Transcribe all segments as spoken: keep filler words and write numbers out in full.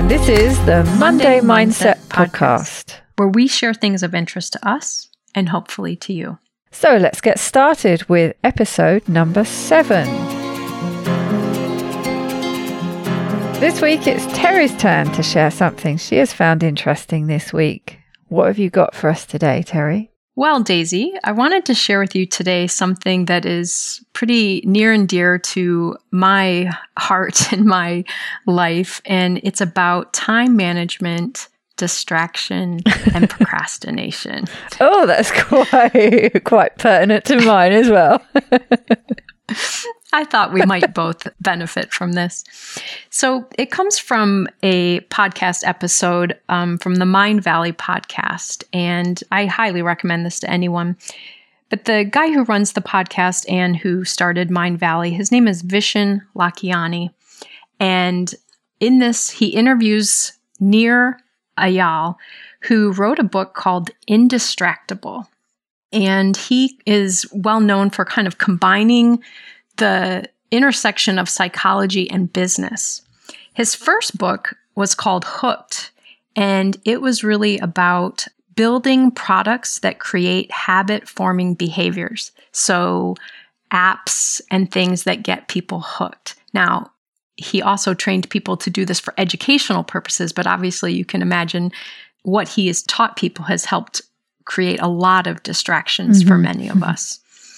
and this is the Monday, Monday Mindset, Mindset Podcast, where we share things of interest to us and hopefully to you. So let's get started with episode number seven. This week it's Terry's turn to share something she has found interesting this week. What have you got for us today, Terry? Well, Daisy, I wanted to share with you today something that is pretty near and dear to my heart and my life, and it's about time management, distraction, and procrastination. Oh, that's quite quite pertinent to mine as well. I thought we might both benefit from this. So it comes from a podcast episode um, from the Mindvalley podcast, and I highly recommend this to anyone. But the guy who runs the podcast and who started Mindvalley, his name is Vishen Lakhiani. And in this, he interviews Nir Eyal, who wrote a book called Indistractable. And he is well known for kind of combining the intersection of psychology and business. His first book was called Hooked, and it was really about building products that create habit-forming behaviors. So apps and things that get people hooked. Now, he also trained people to do this for educational purposes, but obviously you can imagine what he has taught people has helped create a lot of distractions mm-hmm. for many of us.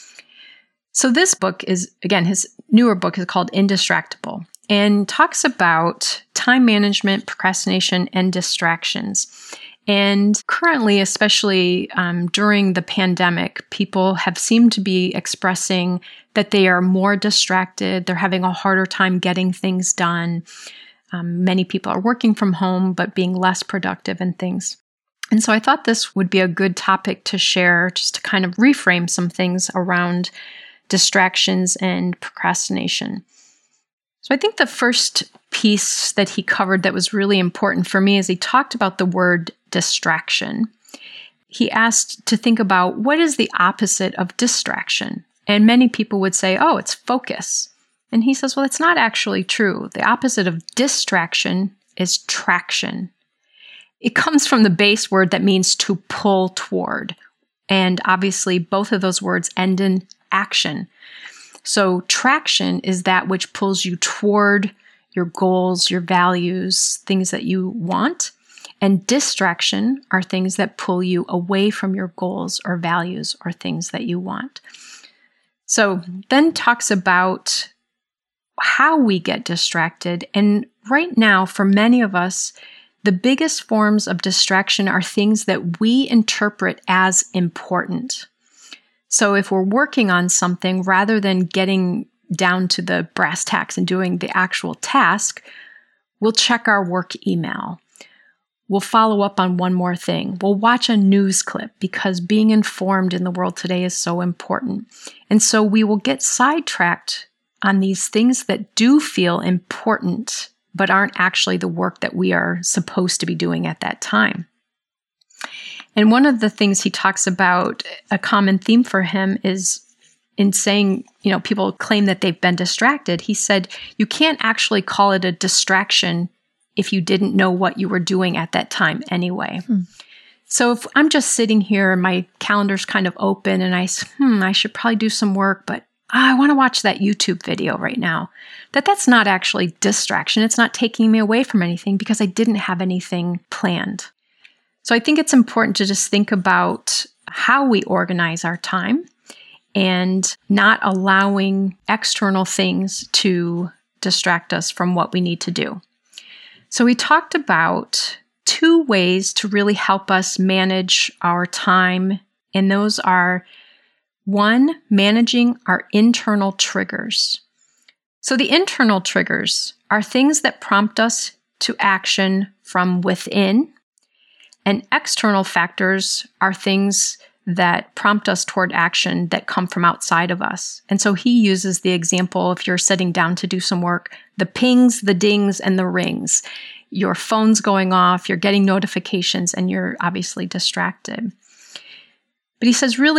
So this book is, again, his newer book is called Indistractable and talks about time management, procrastination, and distractions. And currently, especially um, during the pandemic, people have seemed to be expressing that they are more distracted. They're having a harder time getting things done. Um, many people are working from home, but being less productive and things. And so I thought this would be a good topic to share, just to kind of reframe some things around distractions and procrastination. So I think the first piece that he covered that was really important for me is he talked about the word distraction. He asked to think about what is the opposite of distraction. And many people would say, oh, it's focus. And he says, well, it's not actually true. The opposite of distraction is traction. It comes from the base word that means to pull toward. And obviously, both of those words end in action. So traction is that which pulls you toward your goals, your values, things that you want. And distraction are things that pull you away from your goals or values or things that you want. So then talks about how we get distracted. And right now, for many of us, the biggest forms of distraction are things that we interpret as important. So if we're working on something, rather than getting down to the brass tacks and doing the actual task, we'll check our work email. We'll follow up on one more thing. We'll watch a news clip because being informed in the world today is so important. And so we will get sidetracked on these things that do feel important, but aren't actually the work that we are supposed to be doing at that time. And one of the things he talks about, a common theme for him is in saying, you know, people claim that they've been distracted. He said, you can't actually call it a distraction if you didn't know what you were doing at that time anyway. Hmm. So if I'm just sitting here and my calendar's kind of open and I, hmm, I should probably do some work, but oh, I want to watch that YouTube video right now, that that's not actually distraction. It's not taking me away from anything because I didn't have anything planned. So I think it's important to just think about how we organize our time and not allowing external things to distract us from what we need to do. So we talked about two ways to really help us manage our time, and those are, one, managing our internal triggers. So the internal triggers are things that prompt us to action from within, and external factors are things that prompt us toward action that come from outside of us. And so he uses the example, if you're sitting down to do some work, the pings, the dings, and the rings. Your phone's going off, you're getting notifications, and you're obviously distracted. But he says, really,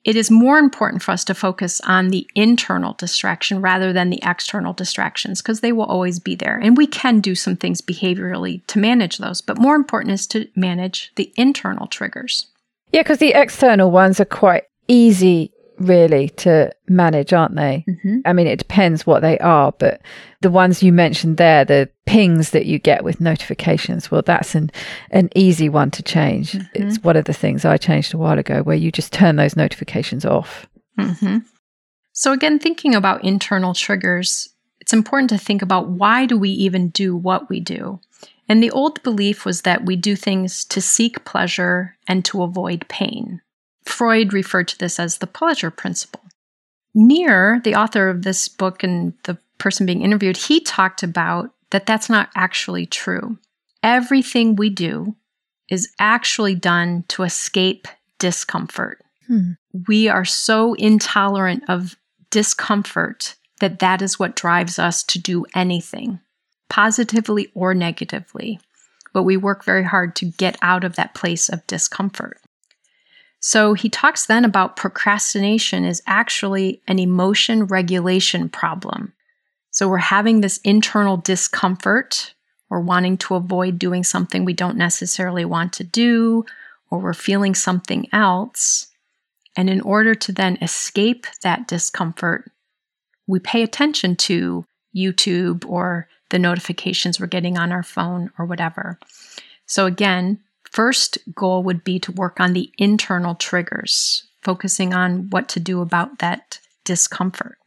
it is more important for us to focus on the internal distraction rather than the external distractions, because they will always be there. And we can do some things behaviorally to manage those, but more important is to manage the internal triggers. Yeah, because the external ones are quite easy, really, to manage, aren't they? Mm-hmm. I mean, it depends what they are, but the ones you mentioned there, the pings that you get with notifications, well, that's an, an easy one to change. Mm-hmm. It's one of the things I changed a while ago, where you just turn those notifications off. Mm-hmm. So again, thinking about internal triggers, it's important to think about, why do we even do what we do? And the old belief was that we do things to seek pleasure and to avoid pain. Freud referred to this as the pleasure principle. Nier, the author of this book and the person being interviewed, he talked about that that's not actually true. Everything we do is actually done to escape discomfort. Hmm. We are so intolerant of discomfort that that is what drives us to do anything, positively or negatively. But we work very hard to get out of that place of discomfort. So he talks then about procrastination is actually an emotion regulation problem. So we're having this internal discomfort, or wanting to avoid doing something we don't necessarily want to do, or we're feeling something else. And in order to then escape that discomfort, we pay attention to YouTube or the notifications we're getting on our phone or whatever. So again, first goal would be to work on the internal triggers, focusing on what to do about that discomfort.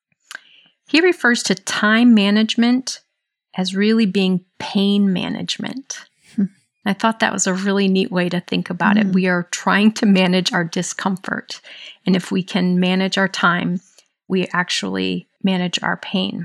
He refers to time management as really being pain management. Hmm. I thought that was a really neat way to think about mm. it. We are trying to manage our discomfort. And if we can manage our time, we actually manage our pain.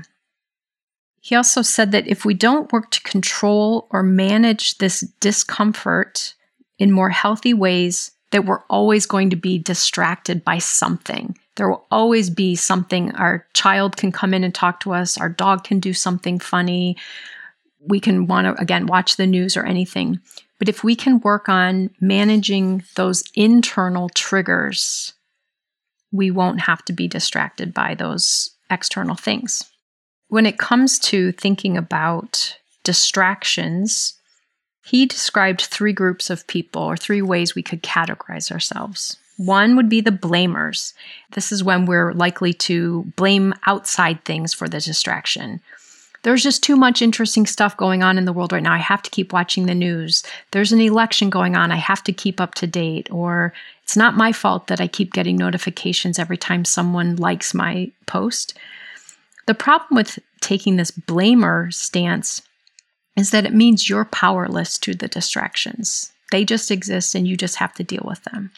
He also said that if we don't work to control or manage this discomfort in more healthy ways, that we're always going to be distracted by something. There will always be something. Our child can come in and talk to us. Our dog can do something funny. We can want to, again, watch the news or anything. But if we can work on managing those internal triggers, we won't have to be distracted by those external things. When it comes to thinking about distractions, he described three groups of people, or three ways we could categorize ourselves. One would be the blamers. This is when we're likely to blame outside things for the distraction. There's just too much interesting stuff going on in the world right now. I have to keep watching the news. There's an election going on. I have to keep up to date. Or it's not my fault that I keep getting notifications every time someone likes my post. The problem with taking this blamer stance is that it means you're powerless to the distractions. They just exist and you just have to deal with them.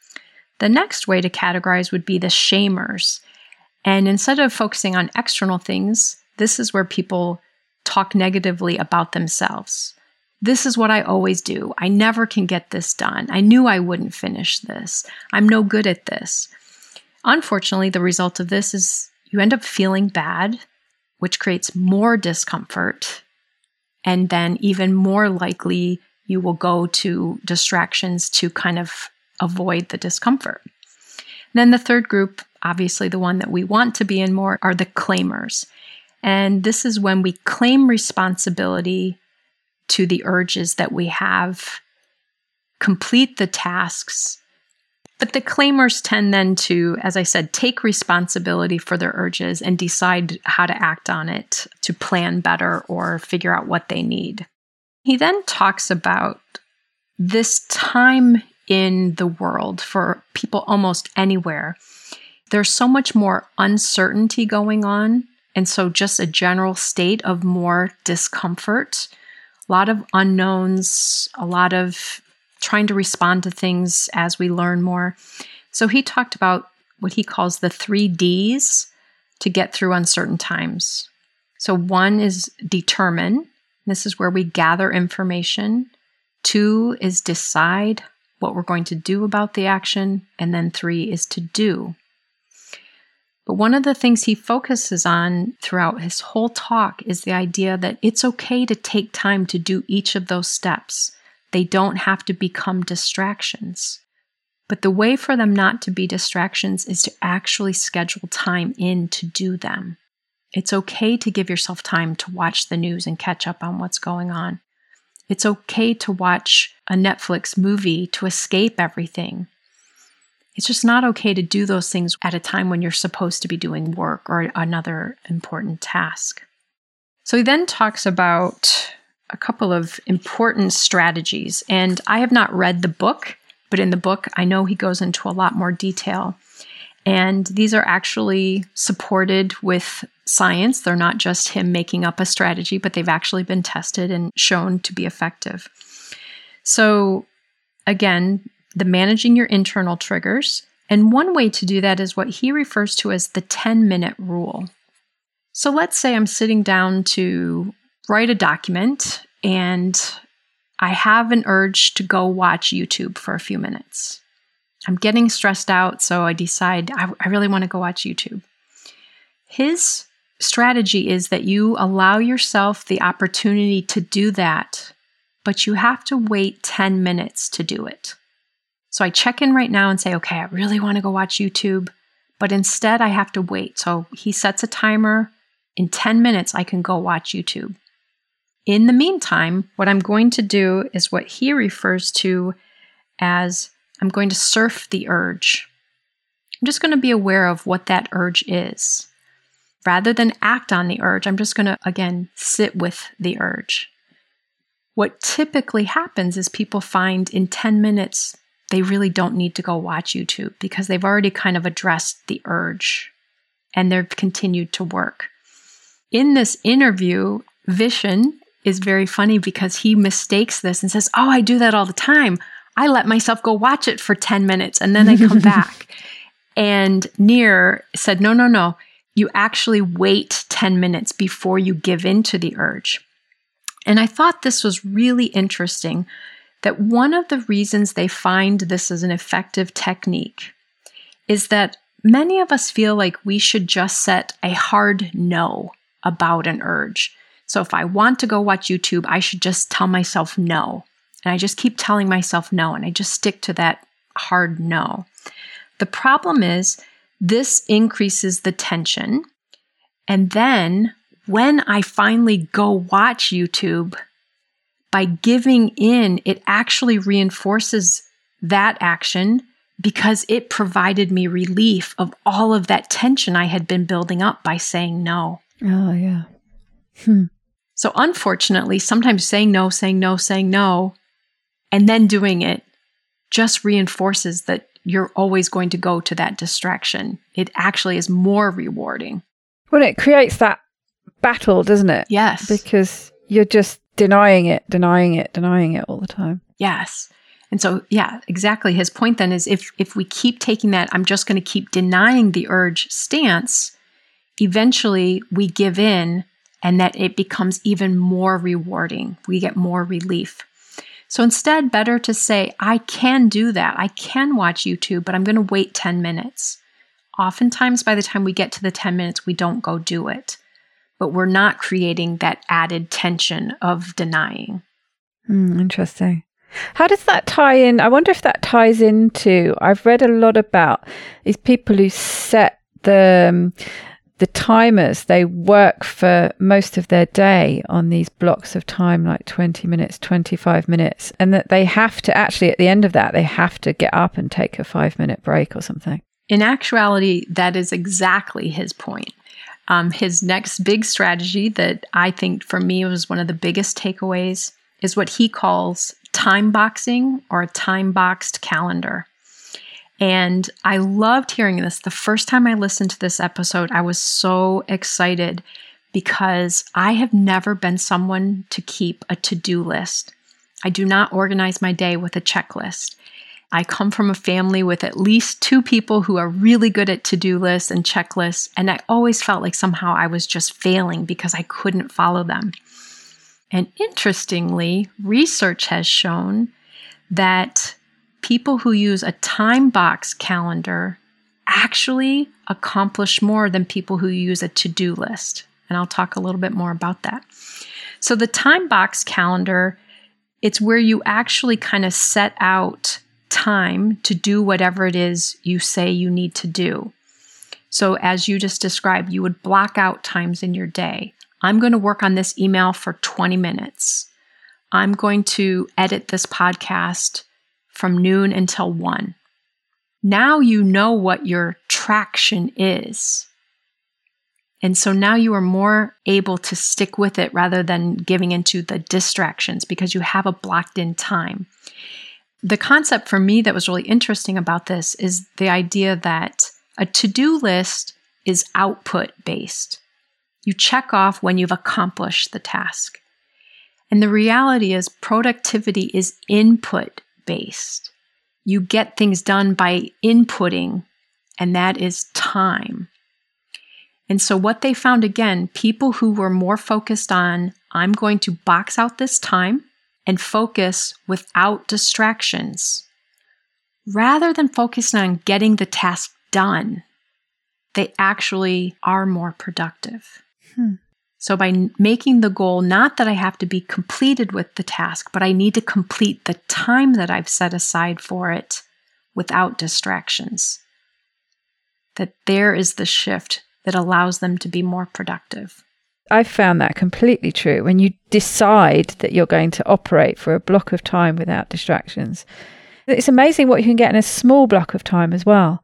The next way to categorize would be the shamers. And instead of focusing on external things, this is where people talk negatively about themselves. This is what I always do. I never can get this done. I knew I wouldn't finish this. I'm no good at this. Unfortunately, the result of this is you end up feeling bad, which creates more discomfort. And then even more likely, you will go to distractions to kind of avoid the discomfort. Then the third group, obviously the one that we want to be in more, are the claimers. And this is when we claim responsibility to the urges that we have, complete the tasks. But the claimers tend then to, as I said, take responsibility for their urges and decide how to act on it, to plan better or figure out what they need. He then talks about this time in the world for people almost anywhere. There's so much more uncertainty going on, and so just a general state of more discomfort, a lot of unknowns, a lot of trying to respond to things as we learn more. So he talked about what he calls the three Ds to get through uncertain times. So one is determine. This is where we gather information. Two is decide what we're going to do about the action. And then three is to do. But one of the things he focuses on throughout his whole talk is the idea that it's okay to take time to do each of those steps. They don't have to become distractions. But the way for them not to be distractions is to actually schedule time in to do them. It's okay to give yourself time to watch the news and catch up on what's going on. It's okay to watch a Netflix movie to escape everything. It's just not okay to do those things at a time when you're supposed to be doing work or another important task. So he then talks about a couple of important strategies. And I have not read the book, but in the book, I know he goes into a lot more detail. And these are actually supported with science. They're not just him making up a strategy, but they've actually been tested and shown to be effective. So again, the managing your internal triggers. And one way to do that is what he refers to as the ten-minute rule. So let's say I'm sitting down to write a document and I have an urge to go watch YouTube for a few minutes. I'm getting stressed out, so I decide I, I really want to go watch YouTube. His strategy is that you allow yourself the opportunity to do that, but you have to wait ten minutes to do it. So I check in right now and say, okay, I really want to go watch YouTube, but instead I have to wait. So he sets a timer. In ten minutes, I can go watch YouTube. In the meantime, what I'm going to do is what he refers to as I'm going to surf the urge. I'm just going to be aware of what that urge is. Rather than act on the urge, I'm just going to, again, sit with the urge. What typically happens is people find in ten minutes, they really don't need to go watch YouTube because they've already kind of addressed the urge and they've continued to work. In this interview, Vishen is very funny because he mistakes this and says, oh, I do that all the time. I let myself go watch it for ten minutes and then I come back. And Nir said, no, no, no. You actually wait ten minutes before you give in to the urge. And I thought this was really interesting that one of the reasons they find this as an effective technique is that many of us feel like we should just set a hard no about an urge. So if I want to go watch YouTube, I should just tell myself no. And I just keep telling myself no, and I just stick to that hard no. The problem is this increases the tension. And then when I finally go watch YouTube, by giving in, it actually reinforces that action because it provided me relief of all of that tension I had been building up by saying no. Oh, yeah. Hmm. So unfortunately, sometimes saying no, saying no, saying no, and then doing it just reinforces that you're always going to go to that distraction. It actually is more rewarding. Well, it creates that battle, doesn't it? Yes. Because you're just denying it, denying it, denying it all the time. Yes. And so, yeah, exactly. His point then is if if we keep taking that, I'm just going to keep denying the urge stance, eventually we give in and that it becomes even more rewarding. We get more relief. So instead, better to say, I can do that. I can watch YouTube, but I'm going to wait ten minutes. Oftentimes, by the time we get to the ten minutes, we don't go do it. But we're not creating that added tension of denying. Mm, interesting. How does that tie in? I wonder if that ties into, I've read a lot about these people who set the, um, the timers. They work for most of their day on these blocks of time, like twenty minutes, twenty-five minutes, and that they have to actually, at the end of that, they have to get up and take a five minute break or something. In actuality, that is exactly his point. Um, his next big strategy that I think for me was one of the biggest takeaways is what he calls time boxing or a time boxed calendar. And I loved hearing this. The first time I listened to this episode, I was so excited because I have never been someone to keep a to-do list. I do not organize my day with a checklist. I come from a family with at least two people who are really good at to-do lists and checklists, and I always felt like somehow I was just failing because I couldn't follow them. And interestingly, research has shown that people who use a time box calendar actually accomplish more than people who use a to-do list. And I'll talk a little bit more about that. So the time box calendar, it's where you actually kind of set out time to do whatever it is you say you need to do. So as you just described, you would block out times in your day. I'm going to work on this email for twenty minutes. I'm going to edit this podcast from noon until one. Now you know what your traction is. And so now you are more able to stick with it rather than giving into the distractions because you have a blocked in time. The concept for me that was really interesting about this is the idea that a to-do list is output based. You check off when you've accomplished the task. And the reality is productivity is input based. You get things done by inputting, and that is time. And so what they found, again, people who were more focused on, I'm going to box out this time and focus without distractions, rather than focusing on getting the task done, they actually are more productive. Hmm. So by making the goal, not that I have to be completed with the task, but I need to complete the time that I've set aside for it without distractions, that there is the shift that allows them to be more productive. I found that completely true. When you decide that you're going to operate for a block of time without distractions, it's amazing what you can get in a small block of time as well.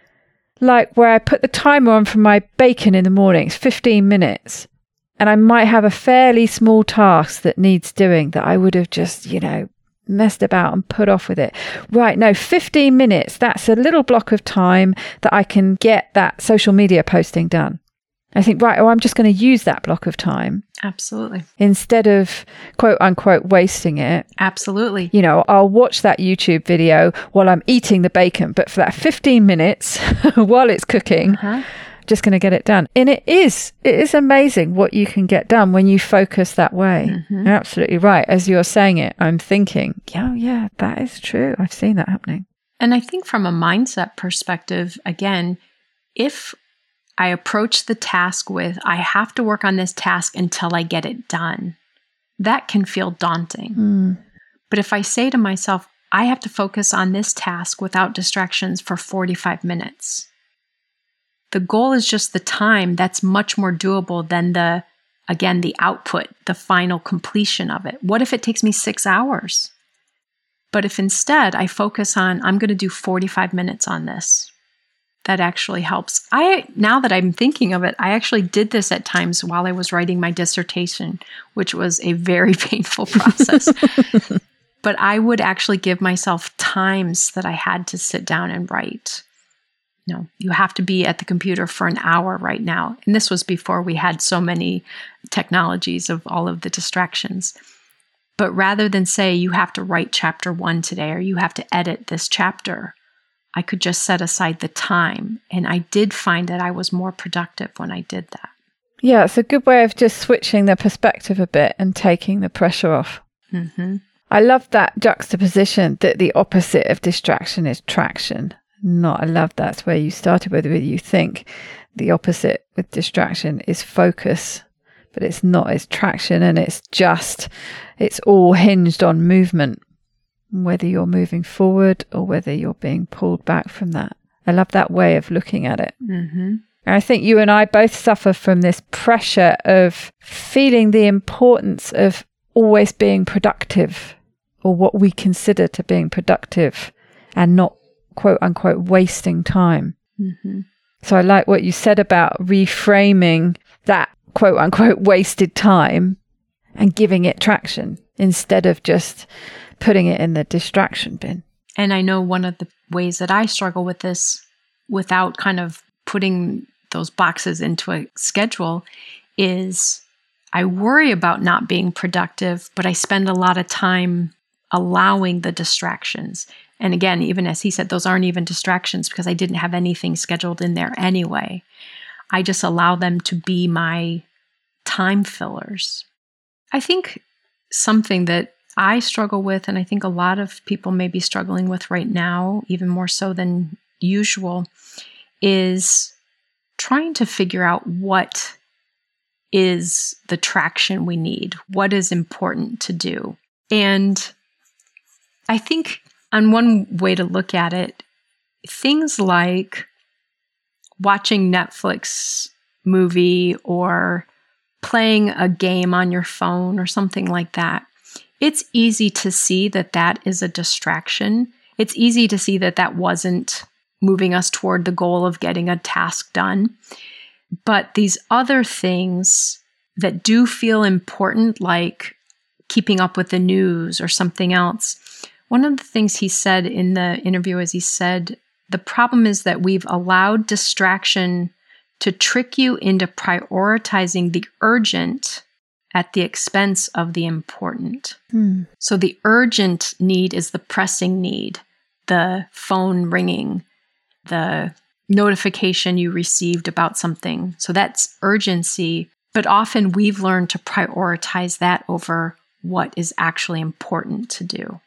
Like where I put the timer on for my bacon in the morning, it's fifteen minutes. And I might have a fairly small task that needs doing that I would have just, you know, messed about and put off with it. Right, no, fifteen minutes, that's a little block of time that I can get that social media posting done. I think, right, oh, I'm just going to use that block of time. Absolutely. Instead of quote unquote wasting it. Absolutely. You know, I'll watch that YouTube video while I'm eating the bacon, but for that fifteen minutes while it's cooking, uh-huh. just going to get it done. And it is, it is amazing what you can get done when you focus that way. Mm-hmm. You're absolutely right. As you're saying it, I'm thinking, yeah, yeah, that is true. I've seen that happening. And I think from a mindset perspective, again, if I approach the task with, I have to work on this task until I get it done, that can feel daunting. Mm. But if I say to myself, I have to focus on this task without distractions for forty-five minutes, the goal is just the time. That's much more doable than the, again, the output, the final completion of it. What if it takes me six hours? But if instead I focus on, I'm going to do forty-five minutes on this, that actually helps. I, now that I'm thinking of it, I actually did this at times while I was writing my dissertation, which was a very painful process. But I would actually give myself times that I had to sit down and write. No, you have to be at the computer for an hour right now. And this was before we had so many technologies of all of the distractions. But rather than say you have to write chapter one today or you have to edit this chapter, I could just set aside the time. And I did find that I was more productive when I did that. Yeah, it's a good way of just switching the perspective a bit and taking the pressure off. Mm-hmm. I love that juxtaposition that the opposite of distraction is traction. Not, I love that's where you started with, where you think the opposite with distraction is focus, but it's not, it's traction, and it's just, it's all hinged on movement, whether you're moving forward or whether you're being pulled back from that. I love that way of looking at it. Mm-hmm. And I think you and I both suffer from this pressure of feeling the importance of always being productive, or what we consider to being productive, and not quote unquote wasting time. Mm-hmm. So I like what you said about reframing that quote unquote wasted time and giving it traction instead of just putting it in the distraction bin. And I know one of the ways that I struggle with this without kind of putting those boxes into a schedule is I worry about not being productive, but I spend a lot of time allowing the distractions. And again, even as he said, those aren't even distractions because I didn't have anything scheduled in there anyway. I just allow them to be my time fillers. I think something that I struggle with, and I think a lot of people may be struggling with right now, even more so than usual, is trying to figure out what is the traction we need, what is important to do. And I think And one way to look at it, things like watching Netflix movie or playing a game on your phone or something like that, it's easy to see that that is a distraction. It's easy to see that that wasn't moving us toward the goal of getting a task done. But these other things that do feel important, like keeping up with the news or something else, one of the things he said in the interview is he said, the problem is that we've allowed distraction to trick you into prioritizing the urgent at the expense of the important. Hmm. So the urgent need is the pressing need, the phone ringing, the notification you received about something. So that's urgency. But often we've learned to prioritize that over what is actually important to do.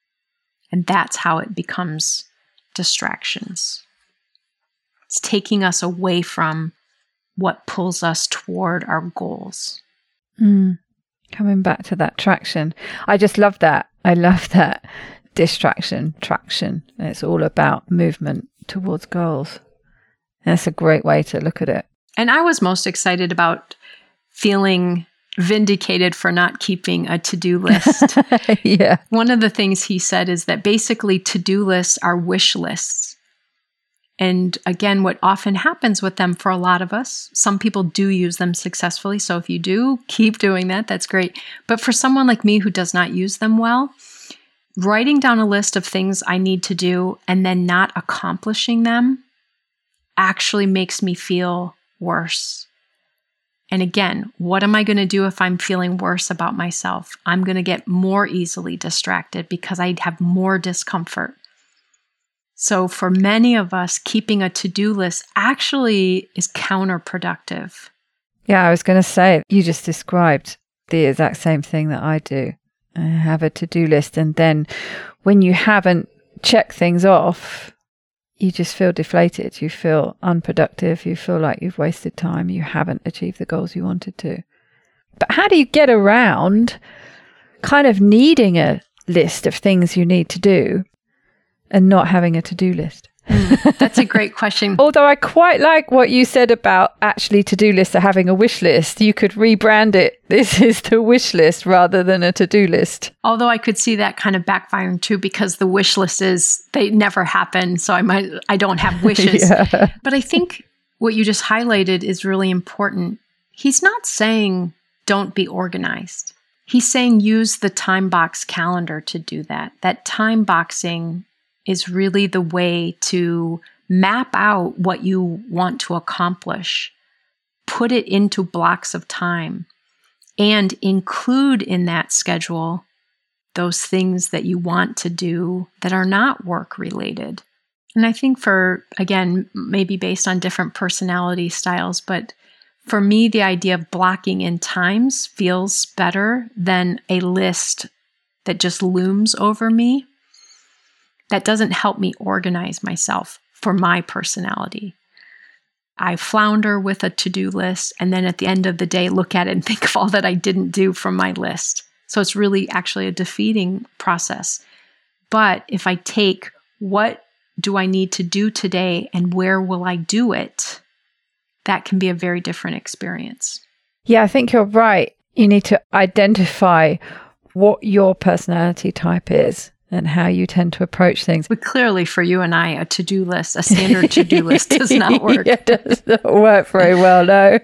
And that's how it becomes distractions. It's taking us away from what pulls us toward our goals. Mm. Coming back to that traction. I just love that. I love that. Distraction, traction. It's all about movement towards goals. That's a great way to look at it. And I was most excited about feeling vindicated for not keeping a to-do list. Yeah. One of the things he said is that basically to-do lists are wish lists. And again, what often happens with them for a lot of us, some people do use them successfully. So if you do, keep doing that. That's great. But for someone like me who does not use them well, writing down a list of things I need to do and then not accomplishing them actually makes me feel worse. And again, what am I going to do if I'm feeling worse about myself? I'm going to get more easily distracted because I have more discomfort. So for many of us, keeping a to-do list actually is counterproductive. Yeah, I was going to say, you just described the exact same thing that I do. I have a to-do list, and then when you haven't checked things off, you just feel deflated. You feel unproductive. You feel like you've wasted time. You haven't achieved the goals you wanted to. But how do you get around kind of needing a list of things you need to do and not having a to-do list? Mm, that's a great question. Although I quite like what you said about actually to-do lists are having a wish list. You could rebrand it. This is the wish list rather than a to-do list. Although I could see that kind of backfiring too, because the wish list is, they never happen. So I might, I don't have wishes. Yeah. But I think what you just highlighted is really important. He's not saying don't be organized. He's saying use the time box calendar to do that. That time boxing is really the way to map out what you want to accomplish, put it into blocks of time, and include in that schedule those things that you want to do that are not work related. And I think for, again, maybe based on different personality styles, but for me, the idea of blocking in times feels better than a list that just looms over me. That doesn't help me organize myself for my personality. I flounder with a to-do list, and then at the end of the day, look at it and think of all that I didn't do from my list. So it's really actually a defeating process. But if I take what do I need to do today and where will I do it, that can be a very different experience. Yeah, I think you're right. You need to identify what your personality type is and how you tend to approach things. But clearly for you and I, a to-do list, a standard to-do list does not work. It does not work very well, no.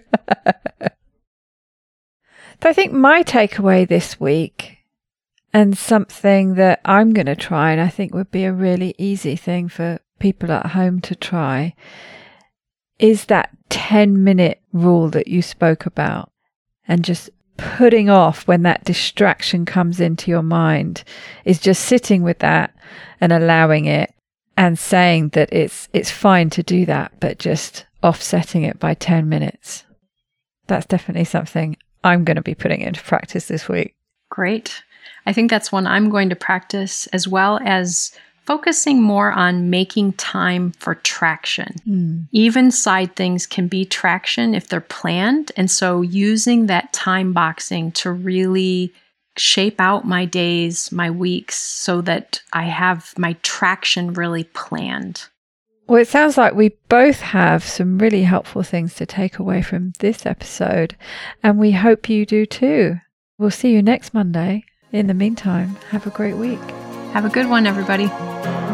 So I think my takeaway this week, and something that I'm going to try, and I think would be a really easy thing for people at home to try, is that ten minute rule that you spoke about, and just putting off when that distraction comes into your mind, is just sitting with that and allowing it and saying that it's it's fine to do that, but just offsetting it by ten minutes. That's definitely something I'm going to be putting into practice this week. Great. I think that's one I'm going to practice, as well as focusing more on making time for traction. Mm. Even side things can be traction if they're planned. And so using that time boxing to really shape out my days, my weeks, so that I have my traction really planned. Well, it sounds like we both have some really helpful things to take away from this episode, and we hope you do too. We'll see you next Monday. In the meantime, have a great week. Have a good one, everybody.